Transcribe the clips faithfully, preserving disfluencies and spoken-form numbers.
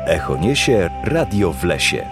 Echo niesie Radio w lesie.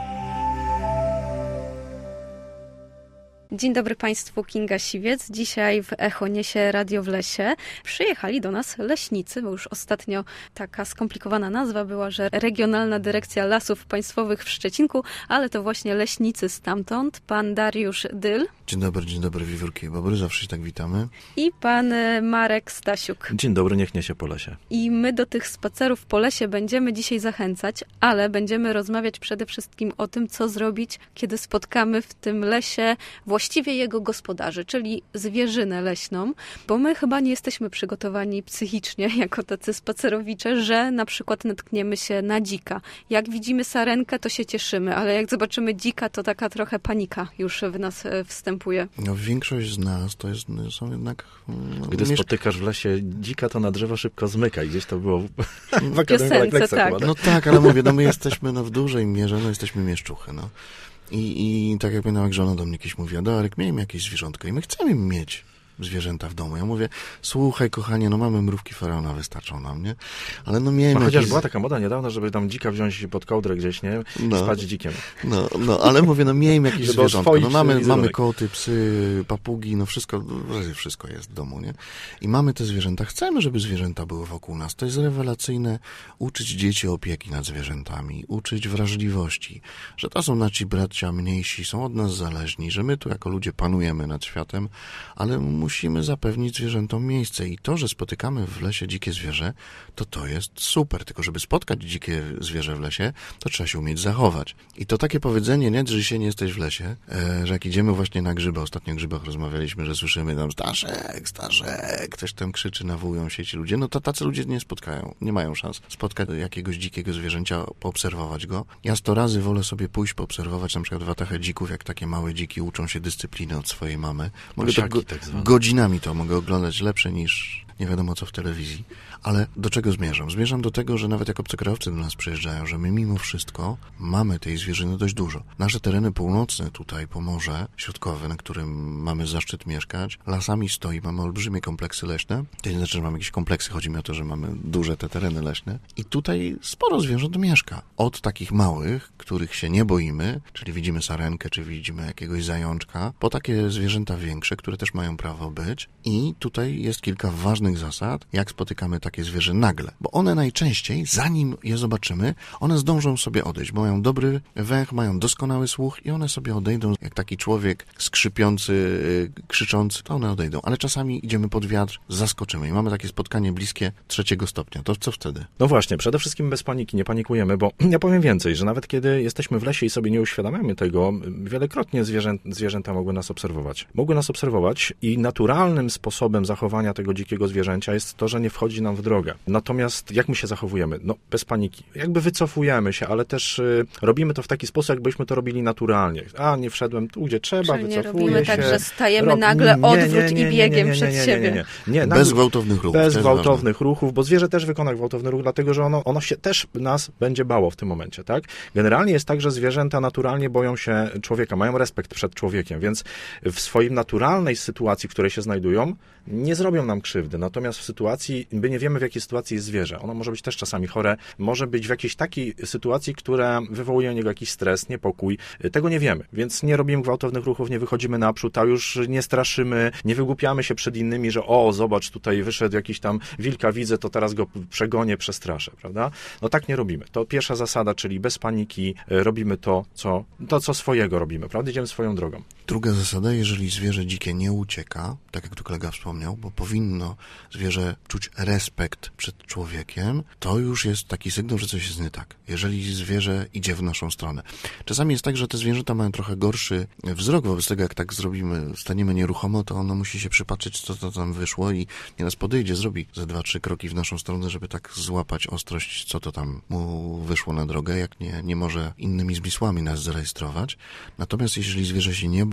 Dzień dobry Państwu, Kinga Siwiec. Dzisiaj w Echo niesie Radio w lesie. Przyjechali do nas leśnicy, bo już ostatnio taka skomplikowana nazwa była, że Regionalna Dyrekcja Lasów Państwowych w Szczecinku, ale to właśnie leśnicy stamtąd. Pan Dariusz Dyl. Dzień dobry, dzień dobry, wiewiórki i bobry, zawsze się tak witamy. I pan Marek Stasiuk. Dzień dobry, niech niesie po lesie. I my do tych spacerów po lesie będziemy dzisiaj zachęcać, ale będziemy rozmawiać przede wszystkim o tym, co zrobić, kiedy spotkamy w tym lesie właściwie jego gospodarzy, czyli zwierzynę leśną, bo my chyba nie jesteśmy przygotowani psychicznie, jako tacy spacerowicze, że na przykład natkniemy się na dzika. Jak widzimy sarenkę, to się cieszymy, ale jak zobaczymy dzika, to taka trochę panika już w nas wstępuje. No, większość z nas to jest, są jednak... No, Gdy miesz... spotykasz w lesie dzika, to na drzewo szybko zmyka i gdzieś to było w, w piosence, tak. No tak, ale mówię, no my jesteśmy no, w dużej mierze, no jesteśmy mieszczuchy, no. I, I tak jak pamiętam, jak żona do mnie kiedyś mówiła, Darek, miejmy jakieś zwierzątko i my chcemy mieć zwierzęta w domu. Ja mówię, słuchaj, kochanie, no mamy mrówki faraona, wystarczą nam, nie? Ale no miejmy... No, chociaż jakieś... była taka moda niedawno, żeby tam dzika wziąć pod kołdrę gdzieś, nie? I no. spać dzikiem. No, no, ale mówię, no miejmy jakieś zwierzątko. No mamy, mamy koty, psy, papugi, no wszystko, wszystko jest w domu, nie? I mamy te zwierzęta. Chcemy, żeby zwierzęta były wokół nas. To jest rewelacyjne. Uczyć dzieci opieki nad zwierzętami, uczyć wrażliwości, że to są nasi bracia mniejsi, są od nas zależni, że my tu jako ludzie panujemy nad światem, ale musimy zapewnić zwierzętom miejsce i to, że spotykamy w lesie dzikie zwierzę, to to jest super, tylko żeby spotkać dzikie zwierzę w lesie, to trzeba się umieć zachować. I to takie powiedzenie, nie drzyj się, nie jesteś w lesie, e, że jak idziemy właśnie na grzyby, ostatnio o grzybach rozmawialiśmy, że słyszymy tam Staszek, Staszek, ktoś tam krzyczy, nawołują się ci ludzie, no to tacy ludzie nie spotkają, nie mają szans spotkać jakiegoś dzikiego zwierzęcia, poobserwować go. Ja sto razy wolę sobie pójść, poobserwować na przykład watachę dzików, jak takie małe dziki uczą się dyscypliny od swojej mamy. Mogę to go, tak godzinami to mogę oglądać lepsze niż nie wiadomo co w telewizji. Ale do czego zmierzam? Zmierzam do tego, że nawet jak obcokrajowcy do nas przyjeżdżają, że my mimo wszystko mamy tej zwierzyny dość dużo. Nasze tereny północne tutaj, Pomorze Środkowe, na którym mamy zaszczyt mieszkać, lasami stoi, mamy olbrzymie kompleksy leśne. To nie znaczy, że mamy jakieś kompleksy, chodzi mi o to, że mamy duże te tereny leśne. I tutaj sporo zwierząt mieszka. Od takich małych, których się nie boimy, czyli widzimy sarenkę, czy widzimy jakiegoś zajączka, po takie zwierzęta większe, które też mają prawo być. I tutaj jest kilka ważnych zasad, jak spotykamy takie zwierzę nagle. Bo one najczęściej, zanim je zobaczymy, one zdążą sobie odejść, bo mają dobry węch, mają doskonały słuch i one sobie odejdą. Jak taki człowiek skrzypiący, krzyczący, to one odejdą. Ale czasami idziemy pod wiatr, zaskoczymy i mamy takie spotkanie bliskie trzeciego stopnia. To co wtedy? No właśnie, przede wszystkim bez paniki, nie panikujemy, bo ja powiem więcej, że nawet kiedy jesteśmy w lesie i sobie nie uświadamiamy tego, wielokrotnie zwierzę, zwierzęta mogły nas obserwować. Mogły nas obserwować i naturalnym sposobem zachowania tego dzikiego zwierzęcia jest to, że nie wchodzi nam w drogę. Natomiast jak my się zachowujemy? No bez paniki. Jakby wycofujemy się, ale też y, robimy to w taki sposób, jakbyśmy to robili naturalnie. A, nie wszedłem tu, gdzie trzeba, czyli wycofuję nie robimy się. tak, że stajemy rob... nagle, nie, odwrót nie, nie, i biegiem nie, nie, przed nie, nie, siebie. Nie, nie, nie. Nie, bez nagle... gwałtownych ruchów. Bez gwałtownych ruchów, bo zwierzę też wykona gwałtowny ruch, dlatego, że ono, ono się też nas będzie bało w tym momencie, tak? Generalnie jest tak, że zwierzęta naturalnie boją się człowieka, mają respekt przed człowiekiem, więc w swojej naturalnej sytuacji, w której się znajdują, nie zrobią nam krzywdy. Natomiast w sytuacji, my nie wiemy, w jakiej sytuacji jest zwierzę. Ono może być też czasami chore, może być w jakiejś takiej sytuacji, która wywołuje u niego jakiś stres, niepokój. Tego nie wiemy, więc nie robimy gwałtownych ruchów, nie wychodzimy naprzód, a już nie straszymy, nie wygłupiamy się przed innymi, że o, zobacz, tutaj wyszedł jakiś tam wilka, widzę, to teraz go przegonię, przestraszę, prawda? No tak nie robimy. To pierwsza zasada, czyli bez paniki robimy to, co, to, co swojego robimy, prawda? Idziemy swoją drogą. Druga zasada, jeżeli zwierzę dzikie nie ucieka, tak jak tu kolega wspomniał, bo powinno zwierzę czuć respekt przed człowiekiem, to już jest taki sygnał, że coś jest nie tak. Jeżeli zwierzę idzie w naszą stronę. Czasami jest tak, że te zwierzęta mają trochę gorszy wzrok, wobec tego jak tak zrobimy, staniemy nieruchomo, to ono musi się przypatrzeć, co to tam wyszło i nieraz podejdzie, zrobi ze dwa, trzy kroki w naszą stronę, żeby tak złapać ostrość, co to tam mu wyszło na drogę, jak nie, nie może innymi zmysłami nas zarejestrować. Natomiast jeżeli zwierzę się nie boi,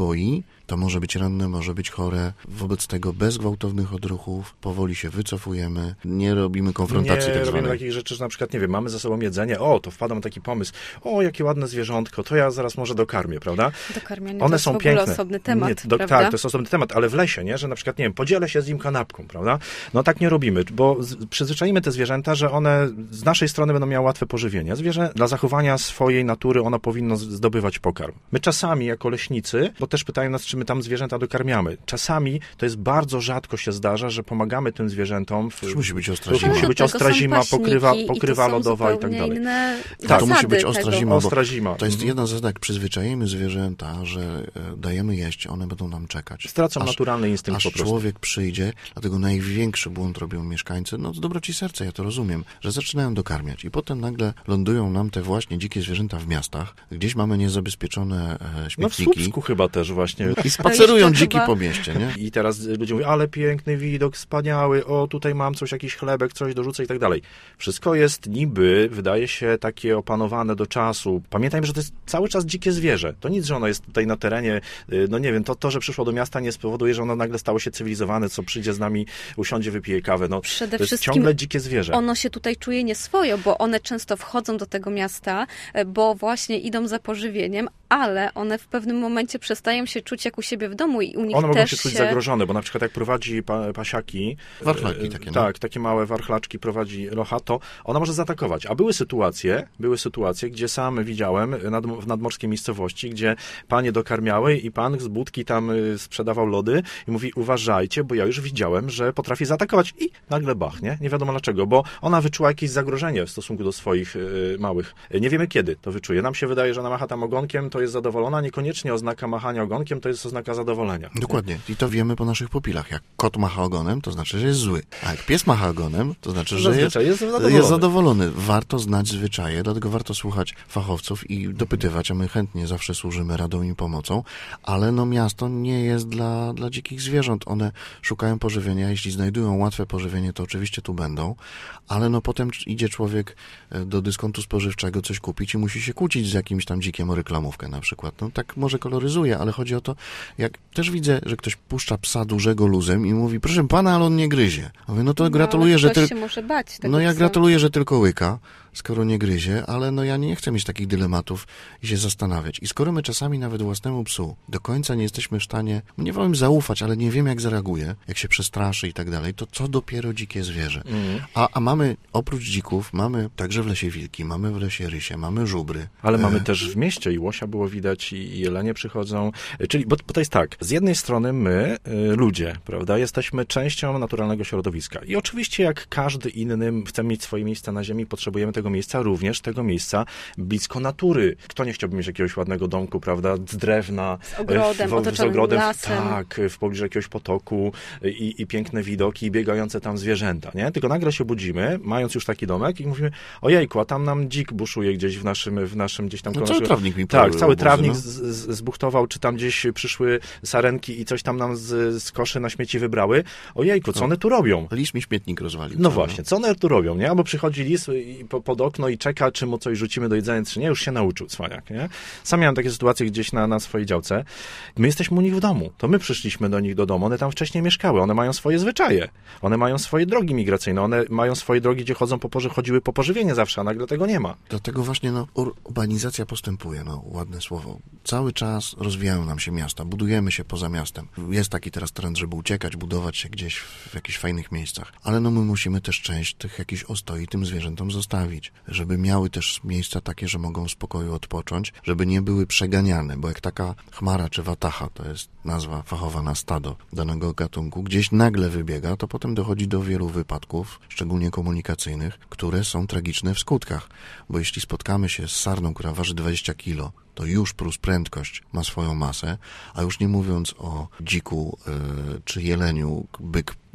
boi, to może być ranne, może być chore. Wobec tego bez gwałtownych odruchów powoli się wycofujemy, nie robimy konfrontacji nie tak zwanej. Nie robimy takich rzeczy, że na przykład, nie wiem, mamy ze sobą jedzenie, o, to wpadam na taki pomysł, o, jakie ładne zwierzątko, to ja zaraz może dokarmię, prawda? Dokarmianie One to jest są w ogóle piękne. osobny temat, nie, do, prawda? Tak, to jest osobny temat, ale w lesie, nie, że na przykład, nie wiem, podzielę się z nim kanapką, prawda? No tak nie robimy, bo z, przyzwyczajimy te zwierzęta, że one z naszej strony będą miały łatwe pożywienie. Zwierzę dla zachowania swojej natury, ono powinno zdobywać pokarm. My czasami jako leśnicy, bo też pytają nas, czy my tam zwierzęta dokarmiamy. Czasami to jest bardzo rzadko się zdarza, że pomagamy tym zwierzętom. W, musi być ostra zima. Musi być ostra zima, pokrywa, pokrywa lodowa i tak dalej. Tak, to musi być ostra tego. zima, ostra zima. To jest jedna z zasad, przyzwyczajemy zwierzęta, że dajemy jeść, one będą nam czekać. Stracą aż, naturalny instynkt aż po prostu. człowiek przyjdzie, dlatego największy błąd robią mieszkańcy, no z dobroci serca, ja to rozumiem, że zaczynają dokarmiać i potem nagle lądują nam te właśnie dzikie zwierzęta w miastach, gdzieś mamy niezabezpieczone e, śmietniki. No w Słupsku chyba też właśnie. I spacerują dziki chyba... po mieście, nie? I teraz ludzie mówią, ale piękny widok, wspaniały, o tutaj mam coś, jakiś chlebek, coś dorzucę i tak dalej. Wszystko jest niby, wydaje się, takie opanowane do czasu. Pamiętajmy, że to jest cały czas dzikie zwierzę. To nic, że ono jest tutaj na terenie, no nie wiem, to, to że przyszło do miasta nie spowoduje, że ono nagle stało się cywilizowane, co przyjdzie z nami, usiądzie, wypije kawę. No, Przede to jest wszystkim ciągle dzikie zwierzę. Ono się tutaj czuje nieswojo, bo one często wchodzą do tego miasta, bo właśnie idą za pożywieniem, ale one w pewnym momencie przestają się czuć jak u siebie w domu i u nich one też mogą się czuć się... zagrożone, bo na przykład jak prowadzi pa, pasiaki, warchlaki takie, tak, no? takie małe warchlaczki prowadzi locha, to ona może zaatakować. A były sytuacje, były sytuacje, gdzie sam widziałem nad, w nadmorskiej miejscowości, gdzie panie dokarmiały i pan z budki tam sprzedawał lody i mówi, uważajcie, bo ja już widziałem, że potrafi zaatakować i nagle bach, nie? Nie wiadomo dlaczego, bo ona wyczuła jakieś zagrożenie w stosunku do swoich y, małych. Nie wiemy kiedy to wyczuje. Nam się wydaje, że ona macha tam ogonkiem, to jest zadowolona, niekoniecznie oznaka machania ogonkiem, to jest oznaka zadowolenia. Dokładnie. I to wiemy po naszych pupilach. Jak kot macha ogonem, to znaczy, że jest zły. A jak pies macha ogonem, to znaczy, że jest, jest, zadowolony. jest zadowolony. Warto znać zwyczaje, dlatego warto słuchać fachowców i dopytywać, a my chętnie zawsze służymy radą i pomocą, ale no miasto nie jest dla, dla dzikich zwierząt. One szukają pożywienia. Jeśli znajdują łatwe pożywienie, to oczywiście tu będą, ale no potem idzie człowiek do dyskontu spożywczego coś kupić i musi się kłócić z jakimś tam dzikiem o reklamówkę na przykład. No tak może koloryzuje, ale chodzi o to, jak też widzę, że ktoś puszcza psa dużego luzem i mówi, proszę pana, ale on nie gryzie. Mówię, no to no, gratuluję, że tylko... się może bać tego No ja psa. gratuluję, że tylko łyka, skoro nie gryzie, ale no ja nie chcę mieć takich dylematów i się zastanawiać. I skoro my czasami nawet własnemu psu do końca nie jesteśmy w stanie, nie wolę zaufać, ale nie wiem jak zareaguje, jak się przestraszy i tak dalej, to co dopiero dzikie zwierzę. Mm. A, a mamy oprócz dzików, mamy także w lesie wilki, mamy w lesie rysie, mamy żubry. Ale e... mamy też w mieście i łosia było widać i, i jelenie przychodzą. Czyli, bo, bo to jest tak, z jednej strony my, y, ludzie, prawda, jesteśmy częścią naturalnego środowiska. I oczywiście jak każdy inny chcemy mieć swoje miejsce na ziemi, potrzebujemy tego miejsca, również tego miejsca blisko natury. Kto nie chciałby mieć jakiegoś ładnego domku, prawda, z drewna, z ogrodem, w, z ogrodem lasem. Tak, w pobliżu jakiegoś potoku i, i piękne widoki i biegające tam zwierzęta, nie? Tylko nagle się budzimy, mając już taki domek i mówimy, ojejku, a tam nam dzik buszuje gdzieś w naszym, w naszym gdzieś tam... No, cały trawnik mi Tak, cały obozy, trawnik no? z, z, zbuchtował, czy tam gdzieś przyszły sarenki i coś tam nam z, z koszy na śmieci wybrały. Ojejku, co one tu robią? Lis mi śmietnik rozwalił. No właśnie, co one tu robią, nie? Albo przychodzi lis i po, pod okno i czeka, czy mu coś rzucimy do jedzenia, czy nie. Już się nauczył, cwaniak, nie? Sam miałem takie sytuacje gdzieś na, na swojej działce. My jesteśmy u nich w domu. To my przyszliśmy do nich do domu. One tam wcześniej mieszkały. One mają swoje zwyczaje. One mają swoje drogi migracyjne. One mają swoje drogi, gdzie chodzą po porze, chodziły po pożywienie zawsze, a nagle tego nie ma. Dlatego właśnie no, urbanizacja postępuje, no ładne słowo. Cały czas rozwijają nam się miasta, budujemy się poza miastem. Jest taki teraz trend, żeby uciekać, budować się gdzieś w jakichś fajnych miejscach. Ale no my musimy też część tych jakichś ostoi tym zwierzętom zostawić, żeby miały też miejsca takie, że mogą w spokoju odpocząć, żeby nie były przeganiane, bo jak taka chmara czy watacha, to jest nazwa fachowa na stado danego gatunku, gdzieś nagle wybiega, to potem dochodzi do wielu wypadków, szczególnie komunikacyjnych, które są tragiczne w skutkach, bo jeśli spotkamy się z sarną, która waży dwadzieścia kilo, to już plus prędkość ma swoją masę, a już nie mówiąc o dziku yy, czy jeleniu, byk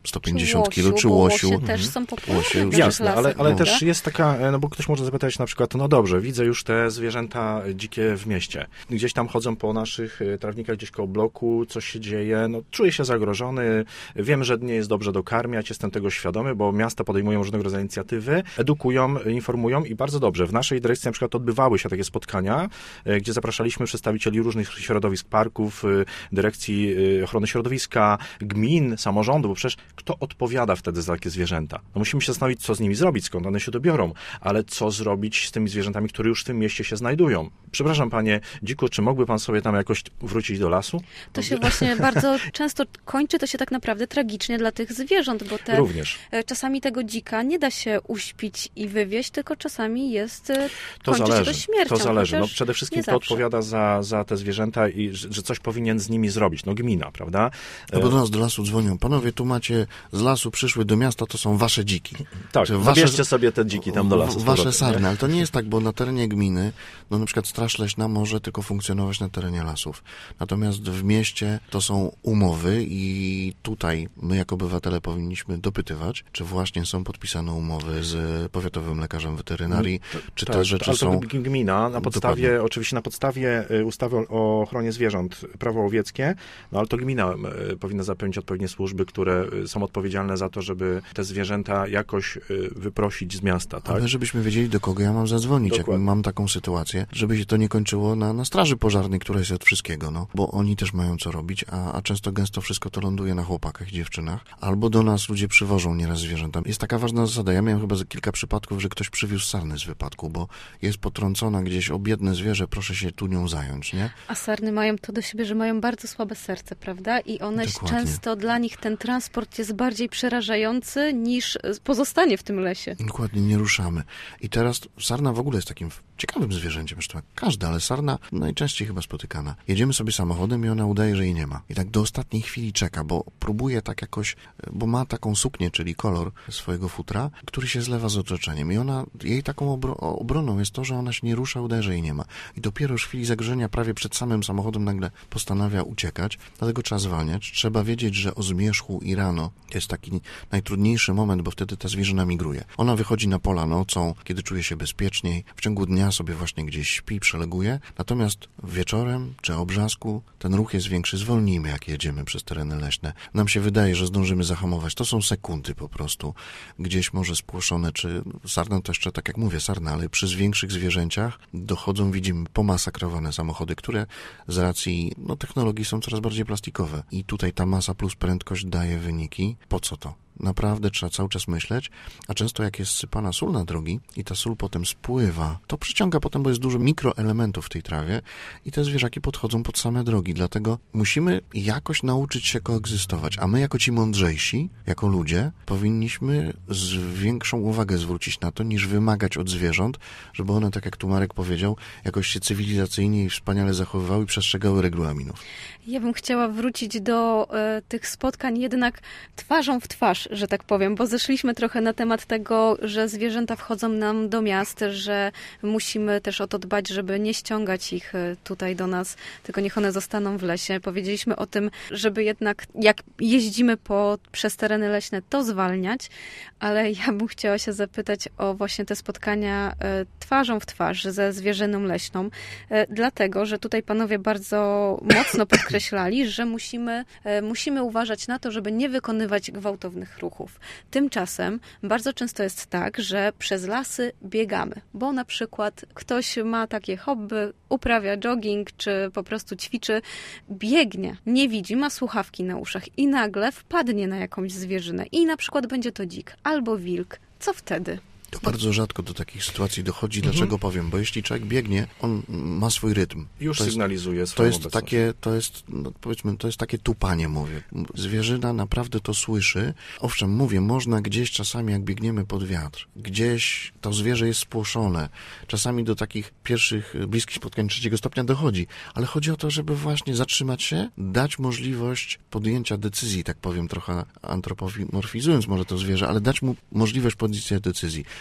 sto pięćdziesiąt kilo, czy łosiu. Łosie też są popularne. Jasne, ale, ale no. też jest taka, no bo ktoś może zapytać na przykład, no dobrze, widzę już te zwierzęta dzikie w mieście. Gdzieś tam chodzą po naszych trawnikach, gdzieś koło bloku, coś się dzieje, no czuję się zagrożony, wiem, że nie jest dobrze dokarmiać, jestem tego świadomy, bo miasta podejmują różnego rodzaju inicjatywy, edukują, informują i bardzo dobrze. W naszej dyrekcji na przykład odbywały się takie spotkania, gdzie zapraszaliśmy przedstawicieli różnych środowisk, parków, dyrekcji ochrony środowiska, gmin, samorządu, bo przecież kto odpowiada wtedy za takie zwierzęta? No musimy się zastanowić, co z nimi zrobić, skąd one się dobiorą, ale co zrobić z tymi zwierzętami, które już w tym mieście się znajdują. Przepraszam, panie dziku, czy mógłby pan sobie tam jakoś wrócić do lasu? To się właśnie bardzo często kończy, to się tak naprawdę tragicznie dla tych zwierząt, bo te, Również. czasami tego dzika nie da się uśpić i wywieźć, tylko czasami jest, to kończy zależy, się to śmiercią. To zależy. No przede wszystkim kto odpowiada za, za te zwierzęta i że, że coś powinien z nimi zrobić. No gmina, prawda? No bo do nas do lasu dzwonią. Panowie, tu macie z lasu, przyszły do miasta, to są wasze dziki. Tak, zabierzcie sobie te dziki tam do lasu. Wasze sarny, ale to nie jest tak, bo na terenie gminy, no na przykład Straż Leśna może tylko funkcjonować na terenie lasów. Natomiast w mieście to są umowy i tutaj my jako obywatele powinniśmy dopytywać, czy właśnie są podpisane umowy z powiatowym lekarzem weterynarii, no, to, czy te tak, rzeczy ale to są... gmina na podstawie, dokładnie. Oczywiście na podstawie ustawy o ochronie zwierząt, prawo łowieckie, no ale to gmina powinna zapewnić odpowiednie służby, które są odpowiedzialne za to, żeby te zwierzęta jakoś wyprosić z miasta. Tak? Ale żebyśmy wiedzieli, do kogo ja mam zadzwonić, Dokładnie. jak mam taką sytuację, żeby się to nie kończyło na, na straży pożarnej, która jest od wszystkiego, no, bo oni też mają co robić, a, a często gęsto wszystko to ląduje na chłopakach i dziewczynach, albo do nas ludzie przywożą nieraz zwierzęta. Jest taka ważna zasada, ja miałem chyba kilka przypadków, że ktoś przywiózł sarnę z wypadku, bo jest potrącona gdzieś o biedne zwierzę, proszę się tu nią zająć, nie? A sarny mają to do siebie, że mają bardzo słabe serce, prawda? I one Dokładnie. często, dla nich ten transport jest bardziej przerażający niż pozostanie w tym lesie. Dokładnie, nie ruszamy. I teraz sarna w ogóle jest takim ciekawym zwierzęciem, zresztą jak każda, ale sarna najczęściej chyba spotykana. Jedziemy sobie samochodem i ona udaje, że jej nie ma. I tak do ostatniej chwili czeka, bo próbuje tak jakoś, bo ma taką suknię, czyli kolor swojego futra, który się zlewa z otoczeniem. I ona, jej taką obro, obroną jest to, że ona się nie rusza, udaje, że jej nie ma. I dopiero w chwili zagrożenia, prawie przed samym samochodem nagle postanawia uciekać, dlatego trzeba zwalniać. Trzeba wiedzieć, że o zmierzchu i rano jest taki najtrudniejszy moment, bo wtedy ta zwierzyna migruje. Ona wychodzi na pola nocą, kiedy czuje się bezpieczniej, w ciągu dnia sobie właśnie gdzieś śpi, przeleguje, natomiast wieczorem czy o brzasku ten ruch jest większy, zwolnijmy, jak jedziemy przez tereny leśne. Nam się wydaje, że zdążymy zahamować. To są sekundy po prostu. Gdzieś może spłoszone, czy sarna to jeszcze, tak jak mówię, sarna, ale przy większych zwierzęciach dochodzą, widzimy, pomasakrowane samochody, które z racji no, technologii są coraz bardziej plastikowe. I tutaj ta masa plus prędkość daje wyniki. Po co to? Naprawdę trzeba cały czas myśleć, a często jak jest sypana sól na drogi i ta sól potem spływa, to przyciąga potem, bo jest dużo mikroelementów w tej trawie i te zwierzaki podchodzą pod same drogi, dlatego musimy jakoś nauczyć się koegzystować, a my jako ci mądrzejsi, jako ludzie, powinniśmy z większą uwagę zwrócić na to, niż wymagać od zwierząt, żeby one, tak jak tu Marek powiedział, jakoś się cywilizacyjnie i wspaniale zachowywały i przestrzegały regulaminów. Ja bym chciała wrócić do e, tych spotkań jednak twarzą w twarz, że tak powiem, bo zeszliśmy trochę na temat tego, że zwierzęta wchodzą nam do miast, że musimy też o to dbać, żeby nie ściągać ich tutaj do nas, tylko niech one zostaną w lesie. Powiedzieliśmy o tym, żeby jednak jak jeździmy po, przez tereny leśne, to zwalniać, ale ja bym chciała się zapytać o właśnie te spotkania e, twarzą w twarz ze zwierzyną leśną, e, dlatego, że tutaj panowie bardzo mocno podkreślali, że musimy, e, musimy uważać na to, żeby nie wykonywać gwałtownych ruchów. Tymczasem bardzo często jest tak, że przez lasy biegamy, bo na przykład ktoś ma takie hobby, uprawia jogging, czy po prostu ćwiczy, biegnie, nie widzi, ma słuchawki na uszach i nagle wpadnie na jakąś zwierzynę i na przykład będzie to dzik albo wilk. Co wtedy? To bardzo rzadko do takich sytuacji dochodzi. Dlaczego mhm. powiem? Bo jeśli człowiek biegnie, on ma swój rytm. Już to sygnalizuje jest, swoją to jest obecność. takie, to jest, no powiedzmy, to jest takie tupanie, mówię. Zwierzyna naprawdę to słyszy. Owszem, mówię, można gdzieś czasami, jak biegniemy pod wiatr, gdzieś to zwierzę jest spłoszone. Czasami do takich pierwszych, bliskich spotkań trzeciego stopnia dochodzi. Ale chodzi o to, żeby właśnie zatrzymać się, dać możliwość podjęcia decyzji, tak powiem, trochę antropomorfizując może to zwierzę, ale dać mu możliwość podjęcia decyzji.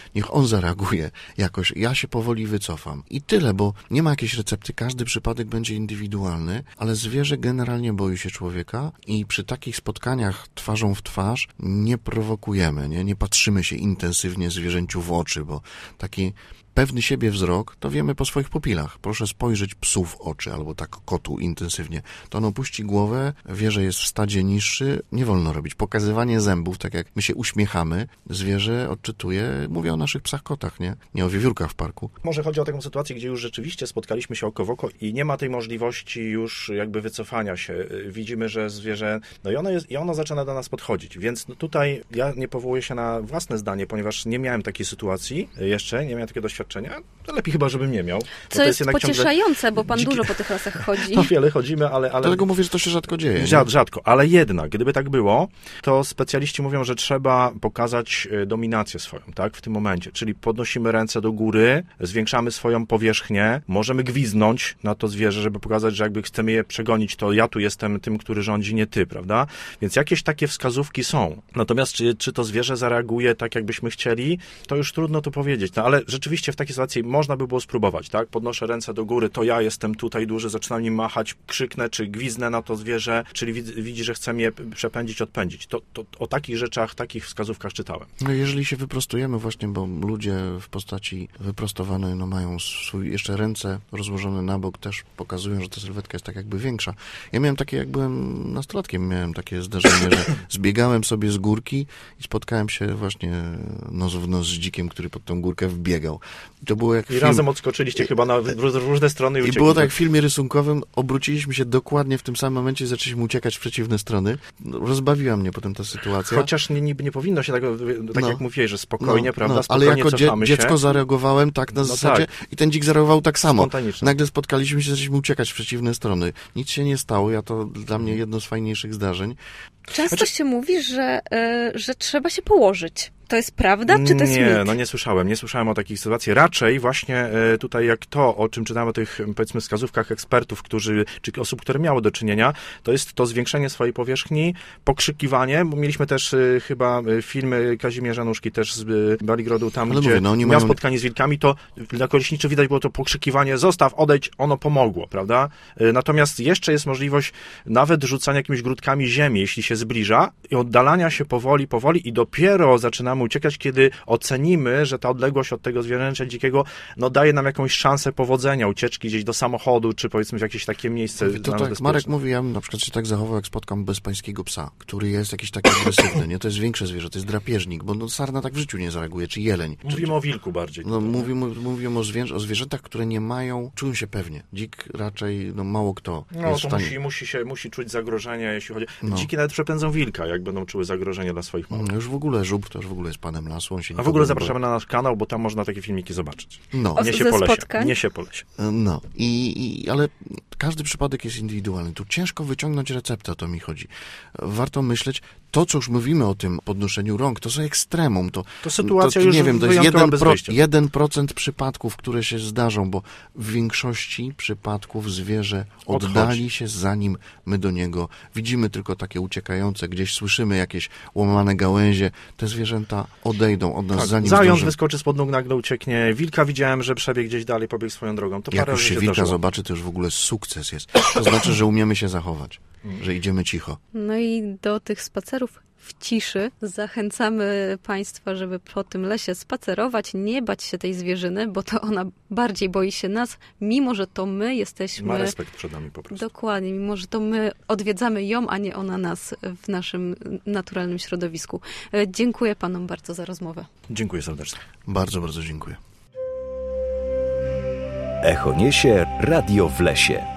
niech on zareaguje jakoś, ja się powoli wycofam. I tyle, bo nie ma jakiejś recepty, każdy przypadek będzie indywidualny, ale zwierzę generalnie boi się człowieka i przy takich spotkaniach twarzą w twarz nie prowokujemy, nie, nie patrzymy się intensywnie zwierzęciu w oczy, bo taki pewny siebie wzrok, to wiemy po swoich pupilach. Proszę spojrzeć psu w oczy, albo tak kotu intensywnie. To on opuści głowę, wie, że jest w stadzie niższy, nie wolno robić. Pokazywanie zębów, tak jak my się uśmiechamy, zwierzę odczytuje, mówię o naszych psach, kotach, nie? Nie o wiewiórkach w parku. Może chodzi o taką sytuację, gdzie już rzeczywiście spotkaliśmy się oko w oko i nie ma tej możliwości już jakby wycofania się. Widzimy, że zwierzę, no i ono, jest, i ono zaczyna do nas podchodzić, więc no tutaj ja nie powołuję się na własne zdanie, ponieważ nie miałem takiej sytuacji jeszcze, nie miałem takiego doświadczenia. To lepiej chyba, żebym nie miał. Co to jest, jest pocieszające, ciągle... bo pan dużo po tych lasach chodzi. No wiele chodzimy, ale... ale... Dlatego mówię, że to się rzadko dzieje. Rzad, rzadko, ale jednak, gdyby tak było, to specjaliści mówią, że trzeba pokazać dominację swoją, tak, w tym momencie. Czyli podnosimy ręce do góry, zwiększamy swoją powierzchnię, możemy gwizdnąć na to zwierzę, żeby pokazać, że jakby chcemy je przegonić, to ja tu jestem tym, który rządzi, nie ty, prawda? Więc jakieś takie wskazówki są. Natomiast czy, czy to zwierzę zareaguje tak, jakbyśmy chcieli, to już trudno to powiedzieć. No ale rzeczywiście w takiej sytuacji można by było spróbować, tak? Podnoszę ręce do góry, to ja jestem tutaj duży, zaczynam nim machać, krzyknę, czy gwiznę na to zwierzę, czyli widzi, widzi że chcę je przepędzić, odpędzić. To, to o takich rzeczach, takich wskazówkach czytałem. No jeżeli się wyprostujemy właśnie, bo ludzie w postaci wyprostowanej, no mają swój, jeszcze ręce rozłożone na bok, też pokazują, że ta sylwetka jest tak jakby większa. Ja miałem takie, jak byłem nastolatkiem, miałem takie zdarzenie, że zbiegałem sobie z górki i spotkałem się właśnie nos w nos z dzikiem, który pod tą górkę wbiegał. To było jak I film... razem odskoczyliście chyba na różne strony i I było tak jak w filmie rysunkowym, obróciliśmy się dokładnie w tym samym momencie i zaczęliśmy uciekać w przeciwne strony. No, rozbawiła mnie potem ta sytuacja. Chociaż nie, nie, nie powinno się tak, tak no. jak mówiłeś, że spokojnie, no, prawda, no. spokojnie ale jako cofamy dzie- dziecko się. zareagowałem tak na no zasadzie tak. i ten dzik zareagował tak samo. Spontanicznie. Nagle spotkaliśmy się, zaczęliśmy uciekać w przeciwne strony. Nic się nie stało, ja to dla mnie jedno z fajniejszych zdarzeń. Często znaczy... się mówi, że, y, że trzeba się położyć. To jest prawda, czy to jest Nie, mit? no nie słyszałem. Nie słyszałem o takich sytuacjach. Raczej właśnie tutaj jak to, o czym czytamy o tych, powiedzmy, wskazówkach ekspertów, którzy, czy osób, które miały do czynienia, to jest to zwiększenie swojej powierzchni, pokrzykiwanie, bo mieliśmy też y, chyba filmy Kazimierza Nóżki też z Baligrodu, tam, Ale gdzie mówię, no, miał mają... spotkanie z wilkami, to na Kolesniczy widać było to pokrzykiwanie, zostaw, odejdź, ono pomogło, prawda? Y, natomiast jeszcze jest możliwość nawet rzucania jakimiś grudkami ziemi, jeśli się zbliża i oddalania się powoli, powoli i dopiero zaczynamy uciekać, kiedy ocenimy, że ta odległość od tego zwierzęcia dzikiego no, daje nam jakąś szansę powodzenia, ucieczki gdzieś do samochodu, czy powiedzmy w jakieś takie miejsce. To tak, Marek mówi, ja bym na przykład się tak zachował, jak spotkam bezpańskiego psa, który jest jakiś taki agresywny, nie? To jest większe zwierzę, to jest drapieżnik, bo no, sarna tak w życiu nie zareaguje, czy jeleń. Mówimy czy, o wilku bardziej. No, mówimy, mówimy o, zwierzę, o zwierzętach, które nie mają, czują się pewnie. Dzik raczej, no mało kto No jest to w stanie. musi, musi, się, musi czuć zagrożenie, jeśli chodzi... No. Dziki nawet przepędzą wilka, jak będą czuły zagrożenie dla swoich małych. No, już w ogóle żub to już w ogóle jest panem lasu, on się A w ogóle zapraszamy na nasz kanał, bo tam można takie filmiki zobaczyć. No. O, Nie się ze po lesie. spotkań? Nie się po lesie. No, I, i, ale każdy przypadek jest indywidualny. Tu ciężko wyciągnąć receptę, o to mi chodzi. Warto myśleć, to co już mówimy o tym podnoszeniu rąk, to są ekstremum. To, To sytuacja to, już nie wiem, to jest jeden bez pro, wyjścia. jeden procent przypadków, które się zdarzą, bo w większości przypadków zwierzę oddali Odchodzi. się, zanim my do niego widzimy tylko takie uciekające, gdzieś słyszymy jakieś łamane gałęzie, te zwierzęta odejdą od nas, Tak, zanim zając zdążymy. wyskoczy spod nóg, nagle ucieknie. Wilka widziałem, że przebiegł gdzieś dalej, pobiegł swoją drogą. To Jak parę już razy się się wilka zdarzyło. zobaczy, to już w ogóle sukces jest. To znaczy, że umiemy się zachować, że idziemy cicho. No i do tych spacerów w ciszy zachęcamy Państwa, żeby po tym lesie spacerować, nie bać się tej zwierzyny, bo to ona bardziej boi się nas, mimo że to my jesteśmy... Ma respekt przed nami po prostu. Dokładnie, mimo że to my odwiedzamy ją, a nie ona nas w naszym naturalnym środowisku. Dziękuję Panom bardzo za rozmowę. Dziękuję serdecznie. Bardzo, bardzo dziękuję. Echo niesie Radio w lesie.